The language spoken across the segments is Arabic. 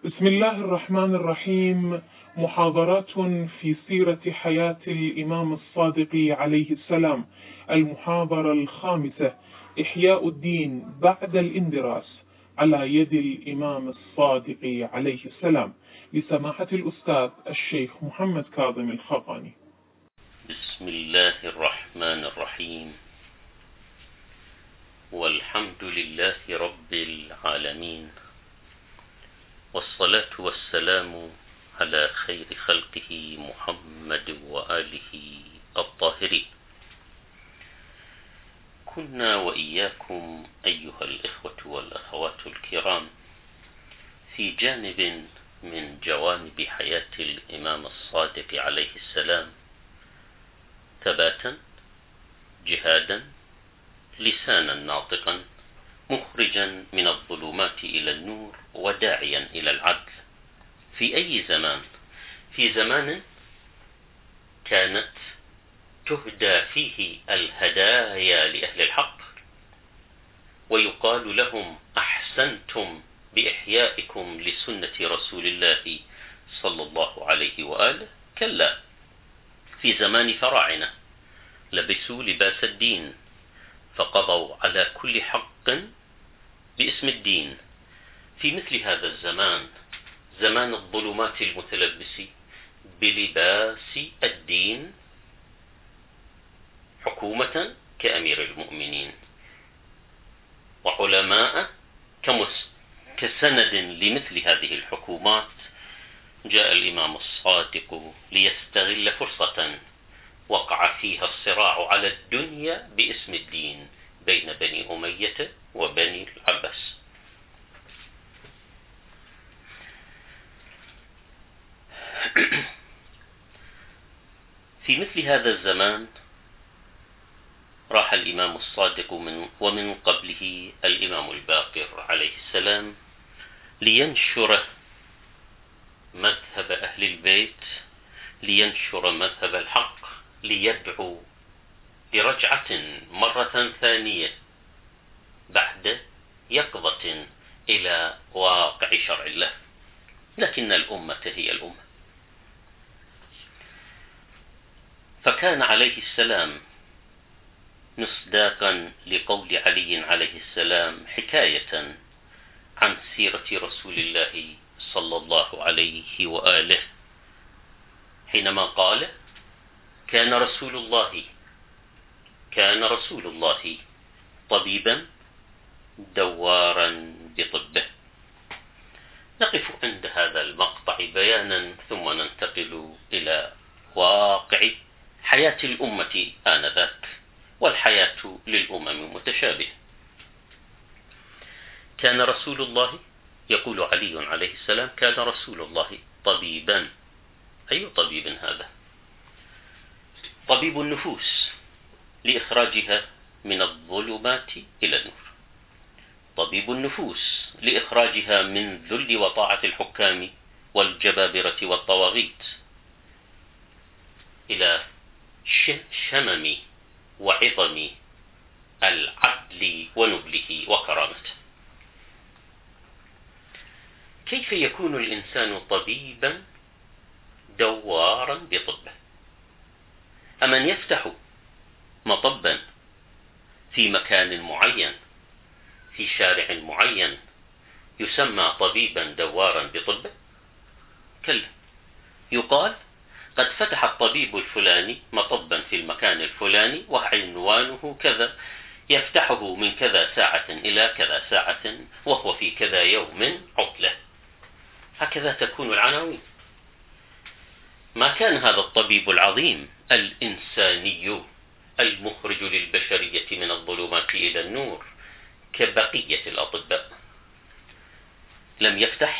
بسم الله الرحمن الرحيم. محاضرات في سيرة حياة الإمام الصادق عليه السلام. المحاضرة الخامسة: إحياء الدين بعد الاندراس على يد الإمام الصادق عليه السلام، لسماحة الأستاذ الشيخ محمد كاظم الخضاني. بسم الله الرحمن الرحيم، والحمد لله رب العالمين، والصلاة والسلام على خير خلقه محمد وآله الطاهرين. كنا وإياكم أيها الإخوة والأخوات الكرام في جانب من جوانب حياة الإمام الصادق عليه السلام، ثباتا، جهادا، لسانا ناطقا، مخرجا من الظلمات إلى النور، وداعيا إلى العدل. في أي زمان؟ في زمان كانت تهدى فيه الهدايا لأهل الحق، ويقال لهم أحسنتم بإحيائكم لسنة رسول الله صلى الله عليه وآله. كلا، في زمان فراعنة لبسوا لباس الدين، فقضوا على كل حق باسم الدين. في مثل هذا الزمان، زمان الظلمات المتلبس بلباس الدين، حكومة كأمير المؤمنين، وعلماء كسند لمثل هذه الحكومات، جاء الإمام الصادق ليستغل فرصة وقع فيها الصراع على الدنيا باسم الدين بين بني أمية وبني العباس. في مثل هذا الزمان راح الإمام الصادق ومن قبله الإمام الباقر عليه السلام لينشر مذهب أهل البيت، لينشر مذهب الحق، ليدعو برجعة مرة ثانية بعد يقظة إلى واقع شرع الله. لكن الأمة هي الأمة، فكان عليه السلام مصداقا لقول علي عليه السلام حكاية عن سيرة رسول الله صلى الله عليه وآله، حينما قال: كان رسول الله طبيبا دوارا بطبه. نقف عند هذا المقطع بيانا، ثم ننتقل إلى واقع حياة الأمة آنذاك، والحياة للأمم متشابهة. كان رسول الله، يقول علي عليه السلام، كان رسول الله طبيبا. أي طبيب هذا؟ طبيب النفوس لإخراجها من الظلمات إلى النور، طبيب النفوس لإخراجها من ذل وطاعة الحكام والجبابرة والطواغيت إلى شمم وعظم العدل ونبله وكرامته. كيف يكون الإنسان طبيبا دوارا بطبه؟ أمن يفتح مطبا في مكان معين في شارع معين يسمى طبيبا دوارا بطبه؟ كلا، يقال قد فتح الطبيب الفلاني مطبا في المكان الفلاني وعنوانه كذا، يفتحه من كذا ساعة إلى كذا ساعة، وهو في كذا يوم عطلة. هكذا تكون العناوين. ما كان هذا الطبيب العظيم الإنساني المخرج للبشرية من الظلمات إلى النور كبقية الأطباء. لم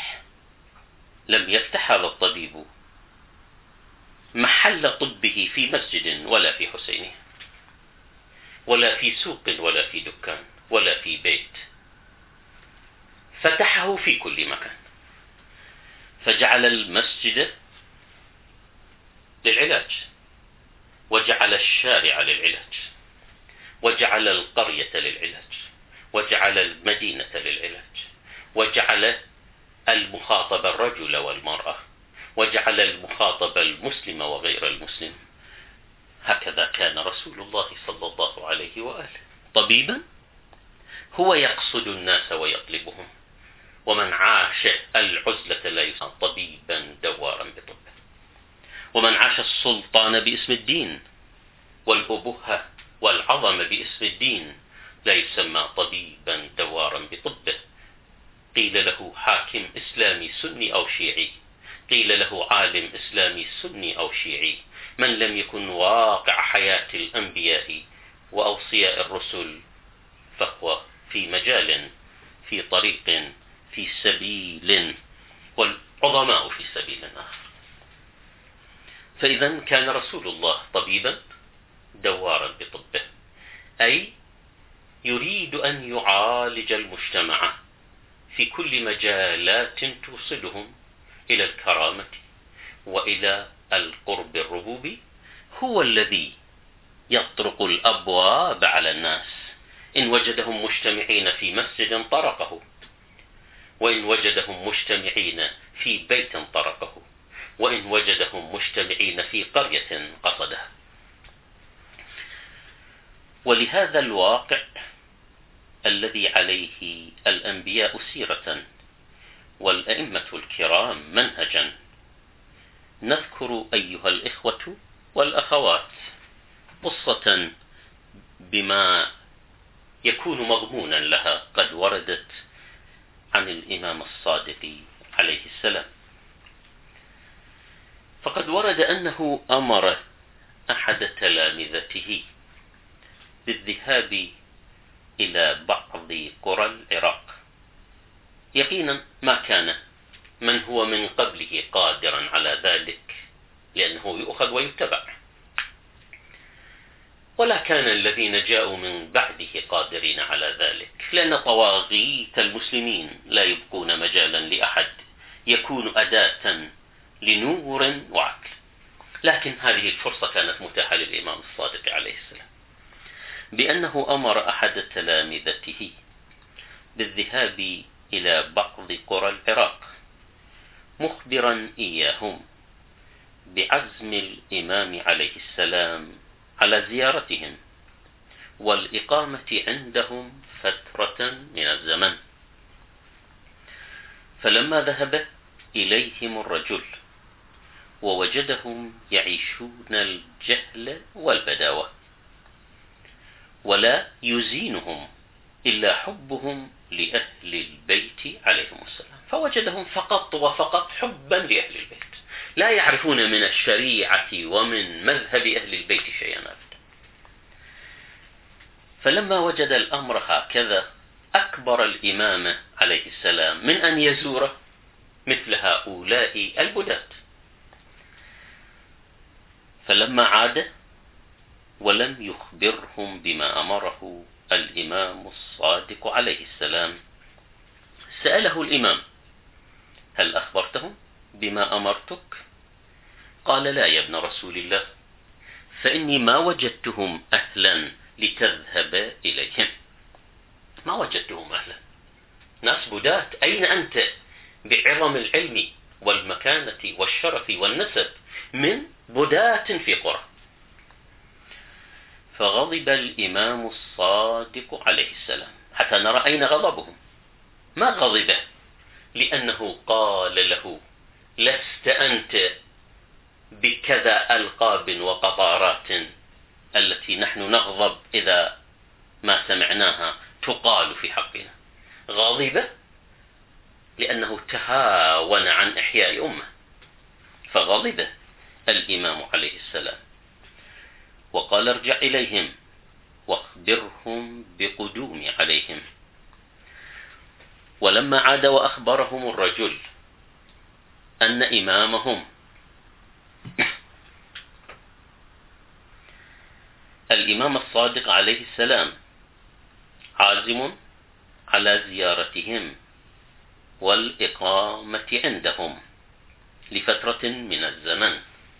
يفتح هذا الطبيب محل طبه في مسجد ولا في حسينه، ولا في سوق ولا في دكان ولا في بيت، فتحه في كل مكان، فجعل المسجد للعلاج، وجعل الشارع للعلاج، وجعل القرية للعلاج، وجعل المدينة للعلاج، وجعل المخاطب الرجل والمرأة، وجعل المخاطب المسلم وغير المسلم. هكذا كان رسول الله صلى الله عليه وآله طبيبا، هو يقصد الناس ويطلبهم. ومن عاش العزلة لا يسمى طبيبا دوارا بطبه، ومن عاش السلطان باسم الدين والأبهة والعظمة باسم الدين لا يسمى طبيبا دوارا بطبه. قيل له حاكم إسلامي سني أو شيعي، قيل له عالم إسلامي سني أو شيعي، من لم يكن واقع حياة الأنبياء وأوصياء الرسل فهو في مجال، في طريق، في سبيل، والعظماء في سبيل آخر. فإذا كان رسول الله طبيبا دوارا بطبه، أي يريد أن يعالج المجتمع في كل مجالات توصلهم إلى الكرامة وإلى القرب الربوبي. هو الذي يطرق الأبواب على الناس، إن وجدهم مجتمعين في مسجد طرقه، وإن وجدهم مجتمعين في بيت طرقه، وإن وجدهم مجتمعين في قرية قصدها. ولهذا الواقع الذي عليه الأنبياء سيرة والأئمة الكرام منهجا، نذكر أيها الإخوة والأخوات قصة بما يكون مضمونا لها قد وردت عن الإمام الصادق عليه السلام. فقد ورد أنه أمر أحد تلامذته بالذهاب إلى بعض قرى العراق. يقينا ما كان من هو من قبله قادرا على ذلك، لأنه يؤخذ ويتبع، ولا كان الذين جاءوا من بعده قادرين على ذلك، لأن طواغيت المسلمين لا يبقون مجالا لأحد يكون أداة لنور وعقل. لكن هذه الفرصة كانت متاحة للإمام الصادق عليه السلام، بأنه أمر أحد تلامذته بالذهاب إلى بعض قرى العراق، مخبرا إياهم بعزم الإمام عليه السلام على زيارتهم والإقامة عندهم فترة من الزمن. فلما ذهب إليهم الرجل ووجدهم يعيشون الجهل والبداوة، ولا يزينهم إلا حبهم لأهل البيت عليهم السلام، فوجدهم فقط وفقط حبا لأهل البيت، لا يعرفون من الشريعة ومن مذهب أهل البيت شيئا أبدا. فلما وجد الأمر هكذا أكبر الإمام عليه السلام من أن يزور مثل هؤلاء البداة. فلما عاد ولم يخبرهم بما أمره الإمام الصادق عليه السلام، سأله الإمام: هل أخبرتهم بما أمرتك؟ قال: لا يا ابن رسول الله، فإني ما وجدتهم أهلا لتذهب إليهم. ما وجدتهم أهلا، ناس بداة، أين أنت بعظم العلم والمكانة والشرف والنسب من بداة في قرى؟ فغضب الإمام الصادق عليه السلام حتى نرى أين غضبهم. ما غضبه لأنه قال له: لست أنت بكذا ألقاب وقطارات التي نحن نغضب إذا ما سمعناها تقال في حقنا. غضبه لأنه تهاون عن إحياء أمة، فغضب الإمام عليه السلام وقال: ارجع إليهم واخبرهم بقدومي عليهم. ولما عاد وأخبرهم الرجل أن إمامهم الإمام الصادق عليه السلام عازم على زيارتهم والإقامة عندهم لفترة من الزمن،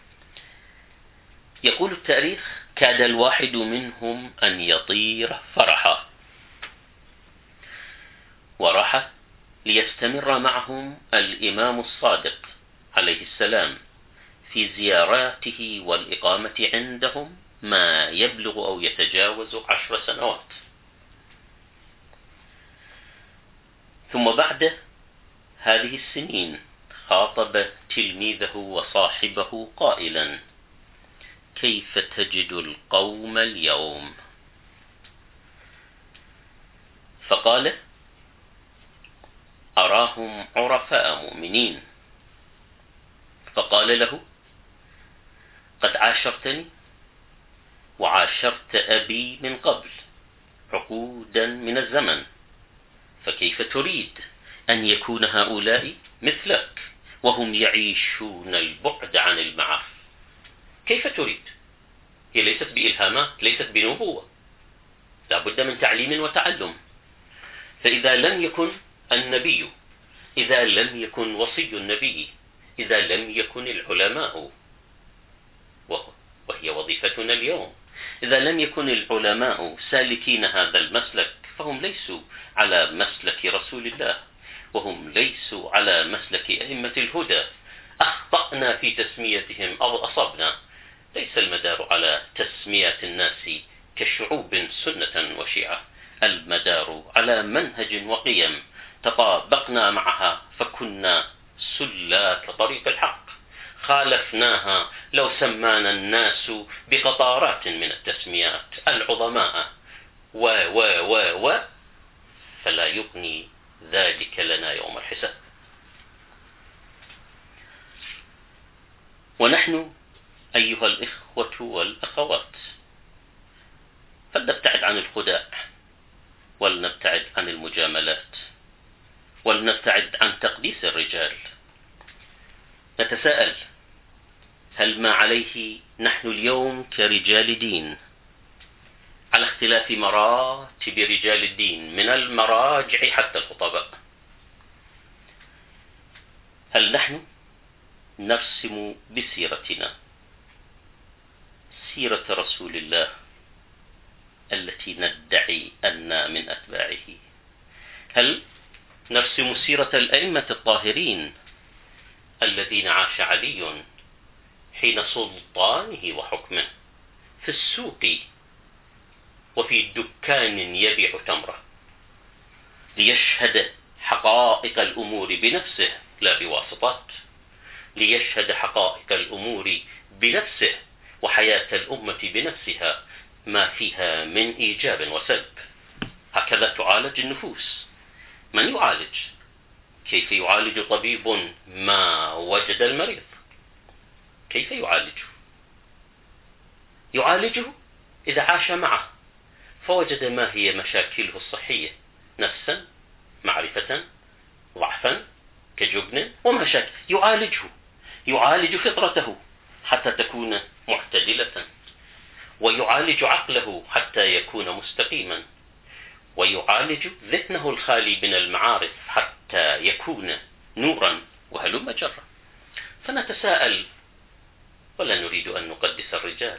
يقول التاريخ: كاد الواحد منهم أن يطير فرحا، وراح ليستمر معهم الإمام الصادق عليه السلام في زياراته والإقامة عندهم ما يبلغ أو يتجاوز 10 سنوات. ثم بعد هذه السنين خاطب تلميذه وصاحبه قائلا: كيف تجد القوم اليوم؟ فقال: أراهم عرفاء مؤمنين. فقال له: قد عاشرتني وعاشرت أبي من قبل عقودا من الزمن، فكيف تريد أن يكون هؤلاء مثلك وهم يعيشون البعد عن المعاصي؟ كيف تريد؟ هي ليست بإلهامات، ليست بنبوة، لا بد من تعليم وتعلم. فإذا لم يكن النبي، إذا لم يكن وصي النبي، إذا لم يكن العلماء، وهي وظيفتنا اليوم، إذا لم يكن العلماء سالكين هذا المسلك فهم ليسوا على مسلك رسول الله، وهم ليسوا على مسلك أئمة الهدى. أخطأنا في تسميتهم أو أصبنا، ليس المدار على تسميات الناس كشعوب سنة وشيعة، المدار على منهج وقيم تطابقنا معها فكنا سلاك طريق الحق، خالفناها لو سمانا الناس بقطارات من التسميات العظماء و و و و فلا يغني ذلك لنا يوم الحساب. ونحن أيها الإخوة والأخوات فلنبتعد عن الخداع، ولنبتعد عن المجاملات، ولنبتعد عن تقديس الرجال. نتساءل: هل ما عليه نحن اليوم كرجال دين، على اختلاف مراتب رجال الدين من المراجع حتى الخطباء، هل نحن نرسم بسيرتنا سيرة رسول الله التي ندعي أننا من أتباعه؟ هل نرسم سيرة الأئمة الطاهرين الذين عاش علي حين سلطانه وحكمه في السوق وفي دكان يبيع تمره، ليشهد حقائق الأمور بنفسه لا بواسطات، ليشهد حقائق الأمور بنفسه وحياة الأمة بنفسها ما فيها من إيجاب وسلب. هكذا تعالج النفوس. من يعالج؟ كيف يعالج طبيب ما وجد المريض؟ كيف يعالجه؟ يعالجه إذا عاش معه فوجد ما هي مشاكله الصحية، نفسا، معرفة، ضعفا كجبن ومشاكل، يعالج فطرته حتى تكون معتدلة، ويعالج عقله حتى يكون مستقيما، ويعالج ذهنه الخالي من المعارف حتى يكون نورا، وهلم جرا. فنتساءل ولا نريد أن نقدس الرجال.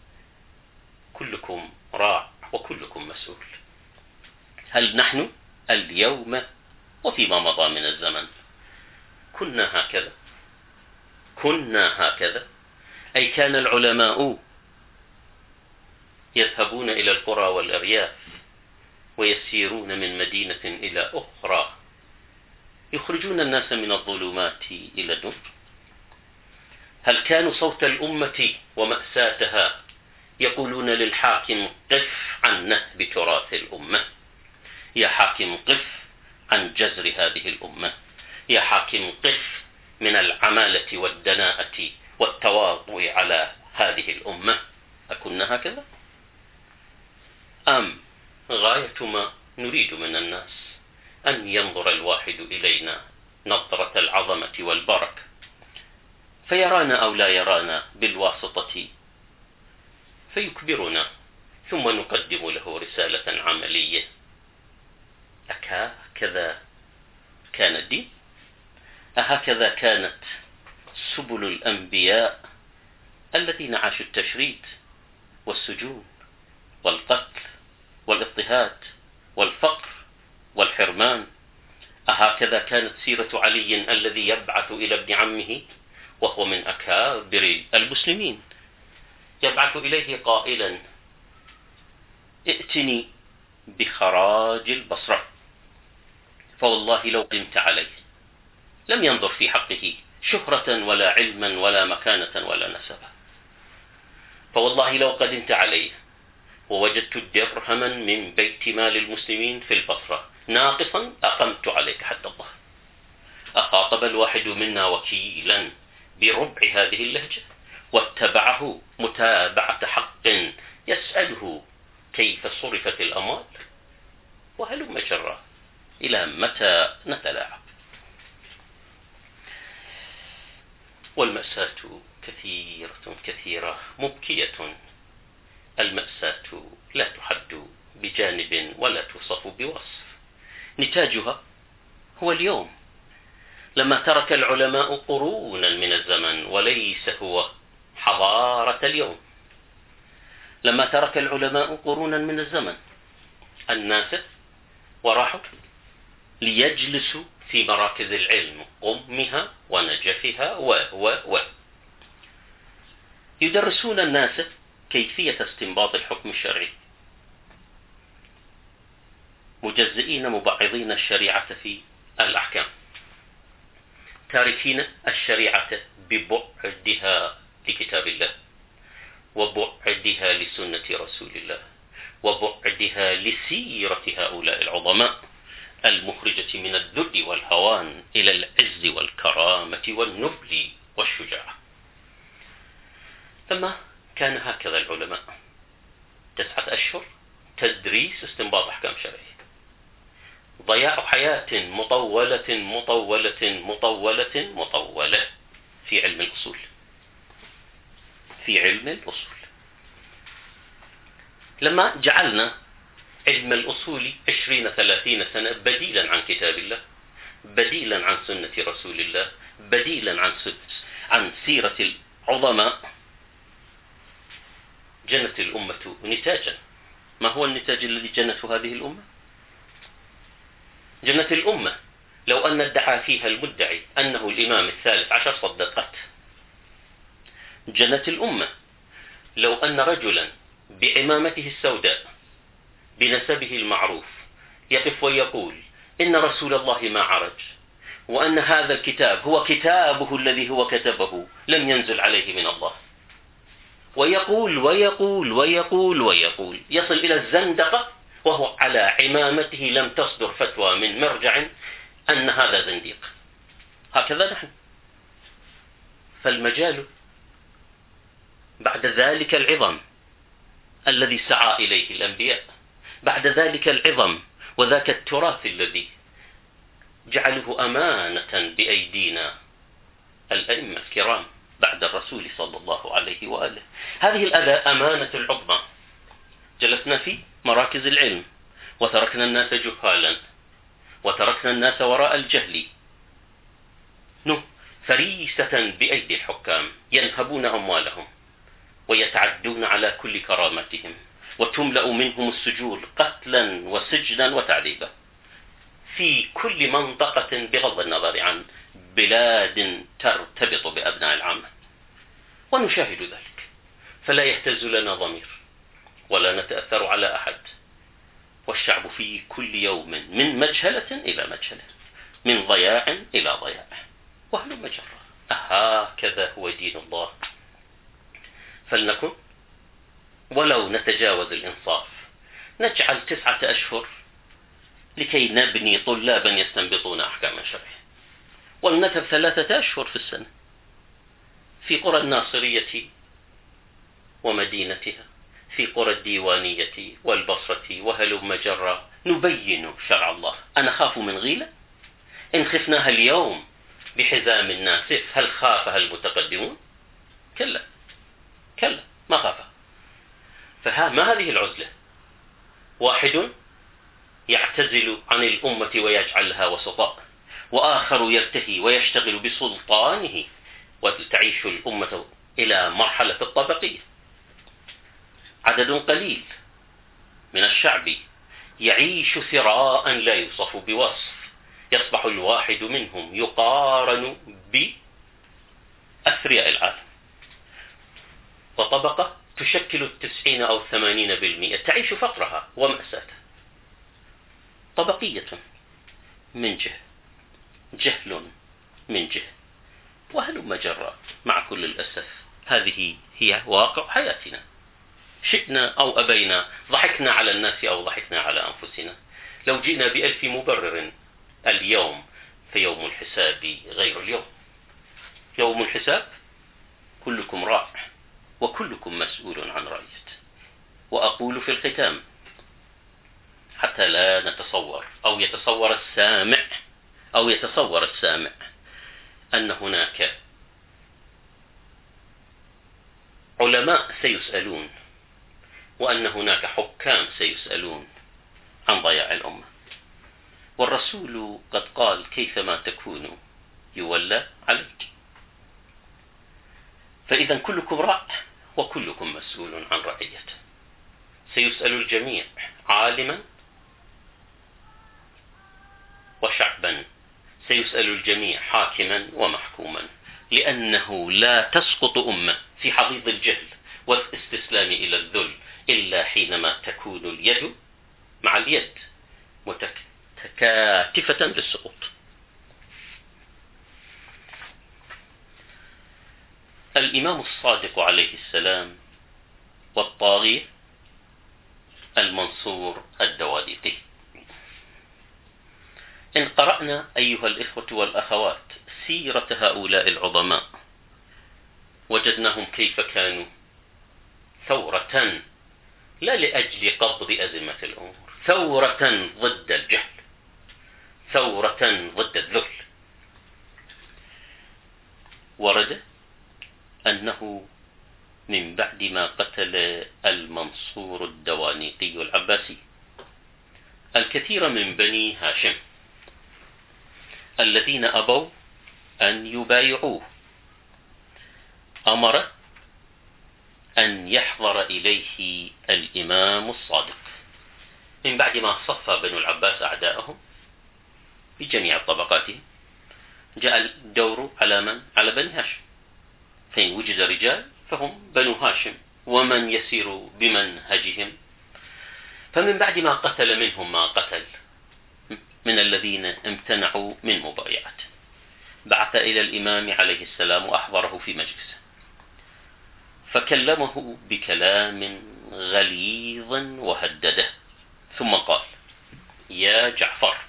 كلكم راع وكلكم مسؤول. هل نحن اليوم وفيما مضى من الزمن كنا هكذا؟ أي كان العلماء يذهبون إلى القرى والأرياف ويسيرون من مدينة إلى أخرى، يخرجون الناس من الظلمات إلى النور؟ هل كانوا صوت الأمة ومأساتها يقولون للحاكم: قف عن نهب تراث الأمة، يا حاكم قف عن جزر هذه الأمة، يا حاكم قف من العمالة والدناءة والتواضع على هذه الأمة؟ أكنا هكذا؟ أم غاية ما نريد من الناس أن ينظر الواحد إلينا نظرة العظمة والبركة، فيرانا أو لا يرانا بالواسطة فيكبرنا، ثم نقدم له رسالة عملية؟ أهكذا كان الدين؟ أهكذا كانت سبل الأنبياء الذين عاشوا التشريد والسجون والقتل والاضطهاد والفقر والحرمان؟ أهكذا كانت سيرة علي الذي يبعث إلى ابن عمه وهو من أكابر المسلمين، يبعث إليه قائلا: ائتني بخراج البصرة، فوالله لو قمت عليه. لم ينظر في حقه شهرة ولا علما ولا مكانة ولا نسبة، فوالله لو قدمت عليه ووجدت درهما من بيت مال المسلمين في البصرة ناقصا أقمت عليك حد الله. أخاطب الواحد منا وكيلا بربع هذه اللهجة واتبعه متابعة حق يسأله كيف صرفت الأموال، وهلم جرا. إلى متى نتلاعب؟ والمأساة كثيرة مبكية. المأساة لا تحد بجانب ولا توصف بوصف. نتاجها هو اليوم، لما ترك العلماء قرونا من الزمن وليس هو حضارة اليوم. لما ترك العلماء قرونا من الزمن الناس وراحوا ليجلسوا في مراكز العلم قمها ونجفها يدرسون الناس كيفية استنباط الحكم الشرعي، مجزئين مبعضين الشريعة في الأحكام، تاركين الشريعة ببعدها لكتاب الله وبعدها لسنة رسول الله وبعدها لسيرة هؤلاء العظماء المخرجة من الذل والهوان إلى العز والكرامة والنبل والشجاعة. ثم كان هكذا العلماء 9 أشهر تدريس استنباط أحكام شرعية، ضياع حياة مطولة في علم الأصول. لما جعلنا علم الأصول 20-30 سنة بديلا عن كتاب الله، بديلا عن سنة رسول الله، بديلا عن سيرة العظماء، جنت الأمة نتاجا. ما هو النتاج الذي جنته هذه الأمة؟ جنت الأمة لو أن ادعى فيها المدعي أنه الإمام 13 صدقته. جنت الأمة لو أن رجلا بعمامته السوداء بنسبه المعروف يقف ويقول إن رسول الله ما عرج، وأن هذا الكتاب هو كتابه الذي هو كتبه لم ينزل عليه من الله، ويقول يصل إلى الزندقة وهو على عمامته لم تصدر فتوى من مرجع أن هذا زنديق. هكذا نحن. فالمجال بعد ذلك العظم الذي سعى إليه الأنبياء، بعد ذلك العظم وذاك التراث الذي جعله أمانة بأيدينا الأئمة الكرام بعد الرسول صلى الله عليه وآله. هذه الأمانة العظمى جلسنا في مراكز العلم وتركنا الناس جهالا وتركنا الناس وراء الجهل فريسة بأيدي الحكام ينهبون أموالهم ويتعدون على كل كرامتهم، وتملأ منهم السجون قتلا وسجنا وتعذيبا في كل منطقة بغض النظر عن بلاد ترتبط بأبناء العامة. ونشاهد ذلك فلا يهتز لنا ضمير ولا نتأثر على أحد، والشعب في كل يوم من مجهلة إلى مجهلة، من ضياع إلى ضياع، وهل مجرى. هكذا هو دين الله. فلنكن ولو نتجاوز الإنصاف، نجعل 9 أشهر لكي نبني طلابا يستنبطون أحكاما شرعية، ولنكب 3 أشهر في السنة في قرى الناصرية ومدينتها، في قرى الديوانية والبصرة وهلم جرا، نبين شرع الله. أنا خاف من غيلة؟ إن خفناها اليوم بحزام الناسف هل خافها المتقدمون؟ كلا ما خافها. ما هذه العزلة؟ واحد يعتزل عن الأمة ويجعلها وسطاء، وآخر يرتهي ويشتغل بسلطانه وتعيش الأمة إلى مرحلة الطبقية. عدد قليل من الشعب يعيش ثراء لا يوصف بوصف، يصبح الواحد منهم يقارن بأثرياء العالم، وطبقة تشكل 90 أو 80% تعيش فقرها ومأساتها، طبقية من جهة، جهل من جهة، وهلم جرا. مع كل الأسف هذه هي واقع حياتنا، شئنا أو أبينا، ضحكنا على الناس أو ضحكنا على أنفسنا. لو جئنا ب1000 مبرر اليوم فيوم الحساب غير اليوم. يوم الحساب كلكم راع وكلكم مسؤول عن رعيته. وأقول في الختام حتى لا نتصور أو يتصور السامع أن هناك علماء سيسألون وأن هناك حكام سيسألون عن ضياع الأمة، والرسول قد قال كيفما تكونوا يولى عليك. فإذا كلكم راع وكلكم مسؤول عن رعيته. سيسأل الجميع عالما وشعبا، سيسأل الجميع حاكما ومحكوما، لأنه لا تسقط أمة في حضيض الجهل والاستسلام إلى الذل إلا حينما تكون اليد مع اليد متكاتفة بالسقوط. الإمام الصادق عليه السلام والطاغية المنصور الدواليقي. إن قرأنا أيها الإخوة والأخوات سيرة هؤلاء العظماء وجدناهم كيف كانوا ثورة لا لأجل قبض أزمة الأمور، ثورة ضد الجهل، ثورة ضد الذل. ورد أنه من بعد ما قتل المنصور الدوانيقي العباسي الكثير من بني هاشم الذين أبوا أن يبايعوه، أمر أن يحضر إليه الإمام الصادق من بعد ما صفى بنو العباس أعداءهم بجميع طبقاتهم. جاء الدور على من؟ على بني هاشم، فإن وجد رجال فهم بنو هاشم ومن يسير بمنهجهم. فمن بعد ما قتل منهم ما قتل من الذين امتنعوا من مبايعته، بعث إلى الإمام عليه السلام وأحضره في مجلسه، فكلمه بكلام غليظ وهدده، ثم قال: يا جعفر،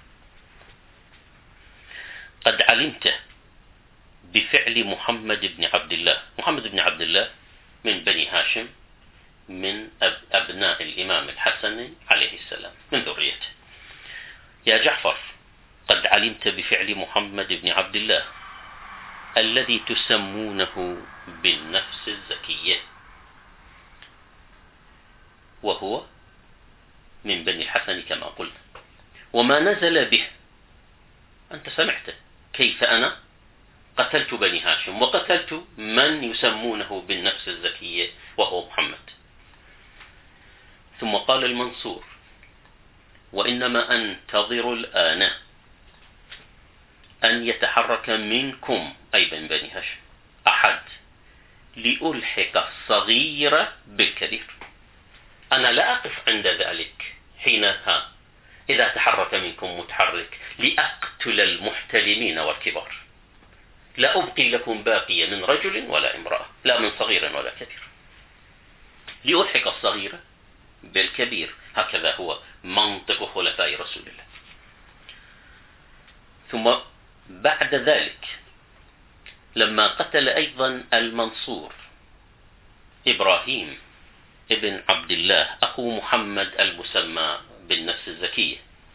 قد علمت بفعل محمد بن عبد الله. محمد بن عبد الله من بني هاشم، من أبناء الإمام الحسن عليه السلام، من ذريته. يا جعفر، قد علمت بفعل محمد بن عبد الله الذي تسمونه بالنفس الزكية، وهو من بني الحسن كما قلنا، وما نزل به. أنت سمعت كيف أنا قتلت بني هاشم وقتلت من يسمونه بالنفس الزكية وهو محمد. ثم قال المنصور: وإنما أنتظر الآن أن يتحرك منكم، أي من بني هاشم، أحد لألحق الصغير بالكبير. أنا لا أقف عند ذلك حينها إذا تحرك منكم متحرك لأقتل المحتلمين والكبار، لا أبقي لكم باقية من رجل ولا امرأة، لا من صغير ولا كبير، لألحق الصغير بالكبير. هكذا هو منطق خلفاء رسول الله. ثم بعد ذلك لما قتل أيضا المنصور إبراهيم ابن عبد الله أخو محمد المسمى بالنفس الزكية،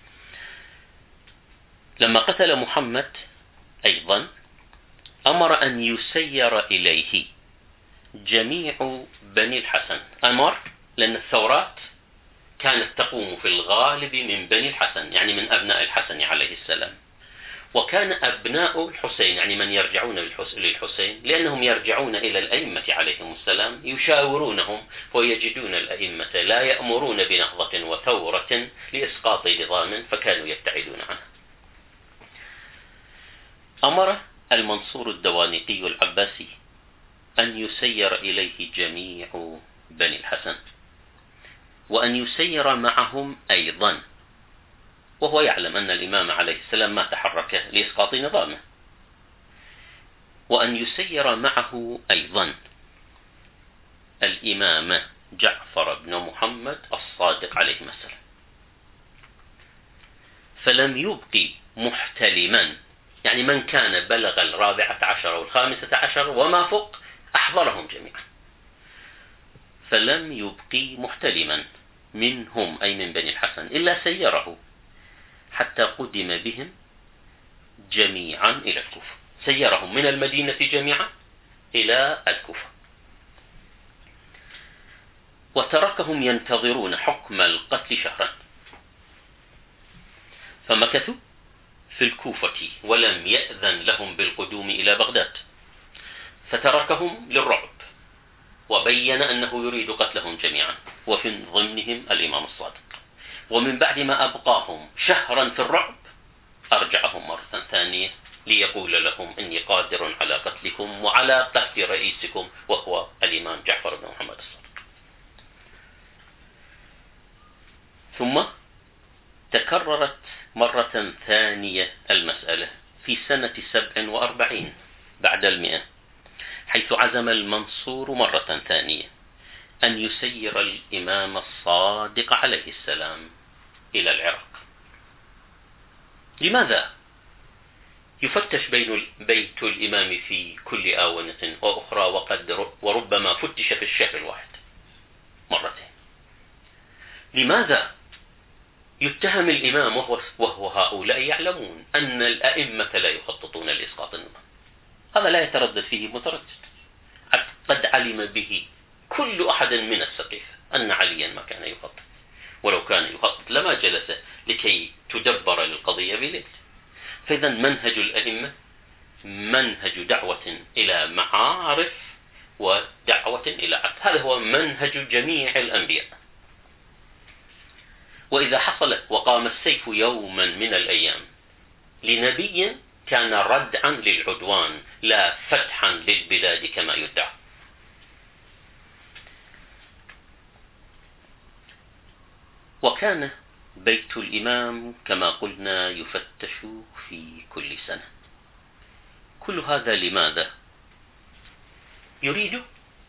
لما قتل محمد أيضا أمر أن يسير إليه جميع بني الحسن. أمر لأن الثورات كانت تقوم في الغالب من بني الحسن، يعني من أبناء الحسن عليه السلام، وكان أبناء الحسين يعني من يرجعون للحسين لأنهم يرجعون إلى الأئمة عليهم السلام يشاورونهم ويجدون الأئمة لا يأمرون بنهضة وثورة لإسقاط نظام، فكانوا يبتعدون عنه. أمر المنصور الدوانقي العباسي أن يسير إليه جميع بني الحسن، وأن يسير معهم أيضا، وهو يعلم أن الإمام عليه السلام ما تحرك لإسقاط نظامه، وأن يسير معه أيضا الإمام جعفر بن محمد الصادق عليه السلام. فلم يبقي محتلما، يعني من كان بلغ 14 و15 وما فوق أحضرهم جميعا، فلم يبقي محتلما منهم أي من بني الحسن إلا سيره حتى قدم بهم جميعا إلى الكوفة. سيرهم من المدينة جميعا إلى الكوفة، وتركهم ينتظرون حكم القتل شهرا، فمكثوا في الكوفة ولم يأذن لهم بالقدوم إلى بغداد، فتركهم للرعب وبين أنه يريد قتلهم جميعا، وفي ضمنهم الإمام الصادق. ومن بعد ما أبقاهم شهرا في الرعب أرجعهم مرة ثانية ليقول لهم إني قادر على قتلكم وعلى قتل رئيسكم وهو الإمام جعفر بن محمد الصادق. ثم تكررت مرة ثانية المسألة في سنة 47 بعد 100، حيث عزم المنصور مرة ثانية أن يسير الإمام الصادق عليه السلام إلى العراق. لماذا؟ يفتش بيت الإمام في كل آونة وأخرى، وربما فتش في الشهر الواحد مرتين. لماذا يتهم الإمام وهو هؤلاء يعلمون أن الأئمة لا يخططون لإسقاط النظام؟ هذا لا يتردد فيه متردد، قد علم به كل أحد من السقيفة أن عليا ما كان يخطط، ولو كان يخطط لما جلس لكي تدبر للقضية بليل. فإذا منهج الأئمة منهج دعوة إلى معارف ودعوة إلى عدل، هذا هو منهج جميع الأنبياء. وإذا حصل وقام السيف يوما من الأيام لنبي كان ردعا للعدوان لا فتحا للبلاد كما يدعى. وكان بيت الإمام كما قلنا يفتش في كل سنة. كل هذا لماذا؟ يريد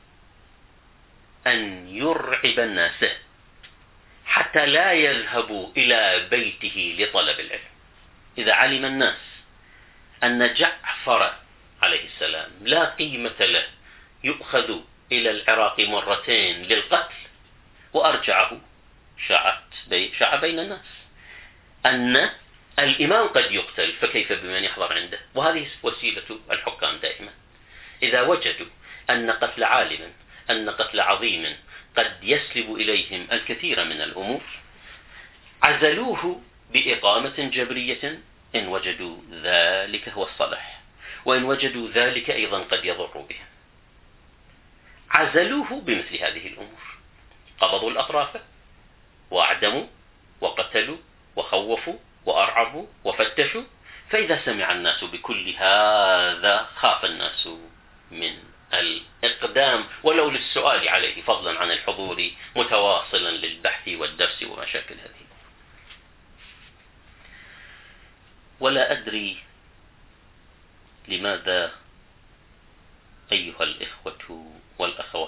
أن يرعب الناس حتى لا يذهبوا إلى بيته لطلب العلم. إذا علم الناس أن جعفر عليه السلام لا قيمة له يؤخذ إلى العراق مرتين للقتل وأرجعه، شاع بين الناس أن الإمام قد يقتل، فكيف بمن يحضر عنده؟ وهذه وسيلة الحكام دائما، إذا وجدوا أن قتل عالم، أن قتل عظيم قد يسلب إليهم الكثير من الأمور، عزلوه بإقامة جبرية إن وجدوا ذلك هو الصالح، وإن وجدوا ذلك أيضا قد يضر بهم، عزلوه بمثل هذه الأمور، قبضوا الأطراف وأعدموا وقتلوا وخوفوا وأرعبوا وفتشوا. فإذا سمع الناس بكل هذا خاف الناس من الإقدام ولو للسؤال عليه، فضلا عن الحضور متواصلا للبحث والدرس ومشاكل هذه. ولا أدري لماذا أيها الإخوة والأخوات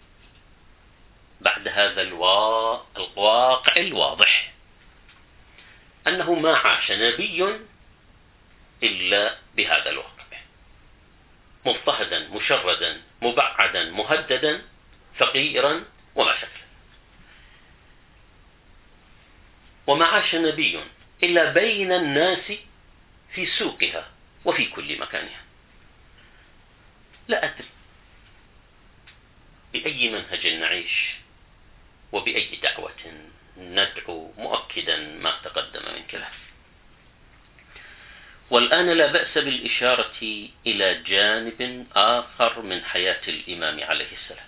بعد هذا الواقع الواضح أنه ما عاش نبي إلا بهذا الواقع، مضطهدا مشردا مبعدا مهددا فقيرا وما شكله، وما عاش نبي إلا بين الناس في سوقها وفي كل مكانها. لا أدري بأي منهج نعيش وبأي دعوة ندعو مؤكدا ما تقدم من كلام. والآن لا بأس بالإشارة إلى جانب آخر من حياة الإمام عليه السلام.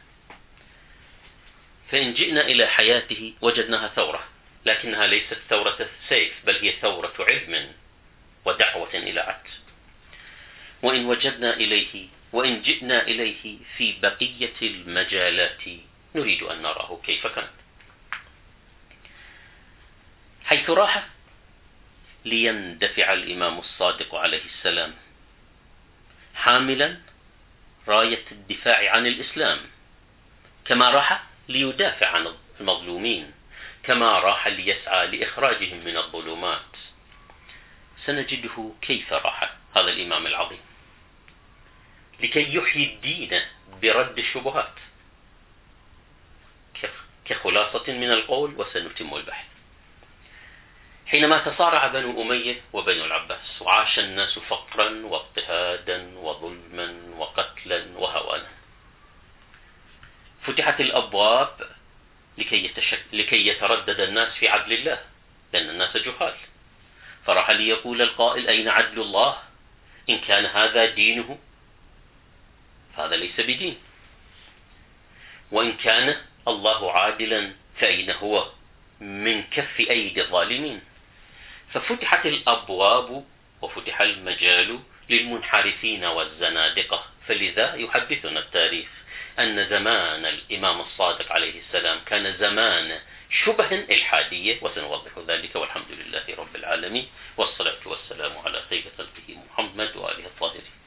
فإن جئنا إلى حياته وجدناها ثورة، لكنها ليست ثورة السيف، بل هي ثورة علم ودعوة إلى عدل. وإن جئنا إليه في بقية المجالات نريد أن نراه كيف كان. حيث راح ليندفع الإمام الصادق عليه السلام حاملا راية الدفاع عن الإسلام، كما راح ليدافع عن المظلومين، كما راح ليسعى لإخراجهم من الظلمات، سنجده كيف راح هذا الإمام العظيم لكي يحيي الدين برد الشبهات كخلاصة من القول، وسنتم البحث. حينما تصارع بنو أمية وبنو العباس وعاش الناس فقرا واضطهادا وظلما وقتلا وهوانا، فتحت الأبواب لكي يتردد الناس في عدل الله، لأن الناس جهال. فراح ليقول القائل: أين عدل الله؟ إن كان هذا دينه فهذا ليس بدين، وإن كان الله عادلا فأين هو من كف أيدي الظالمين؟ ففتحت الأبواب وفتح المجال للمنحرفين والزنادقة. فلذا يحدثنا التاريخ أن زمان الإمام الصادق عليه السلام كان زمان شبه إلحادية، وسنوضح ذلك، والحمد لله رب العالمين، والصلاة والسلام على خير خلقه محمد وآله الطاهرين.